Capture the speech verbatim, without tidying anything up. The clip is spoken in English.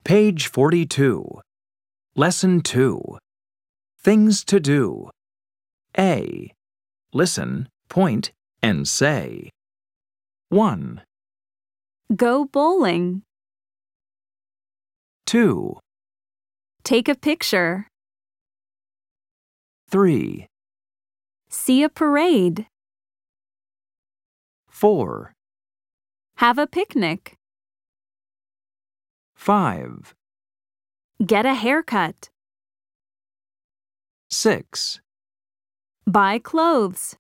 Page forty-two. Lesson two. Things to do. A. Listen, point, and say. one. Go bowling. two. Take a picture. three. See a parade. four. Have a picnic. five. Get a haircut. six. Buy clothes.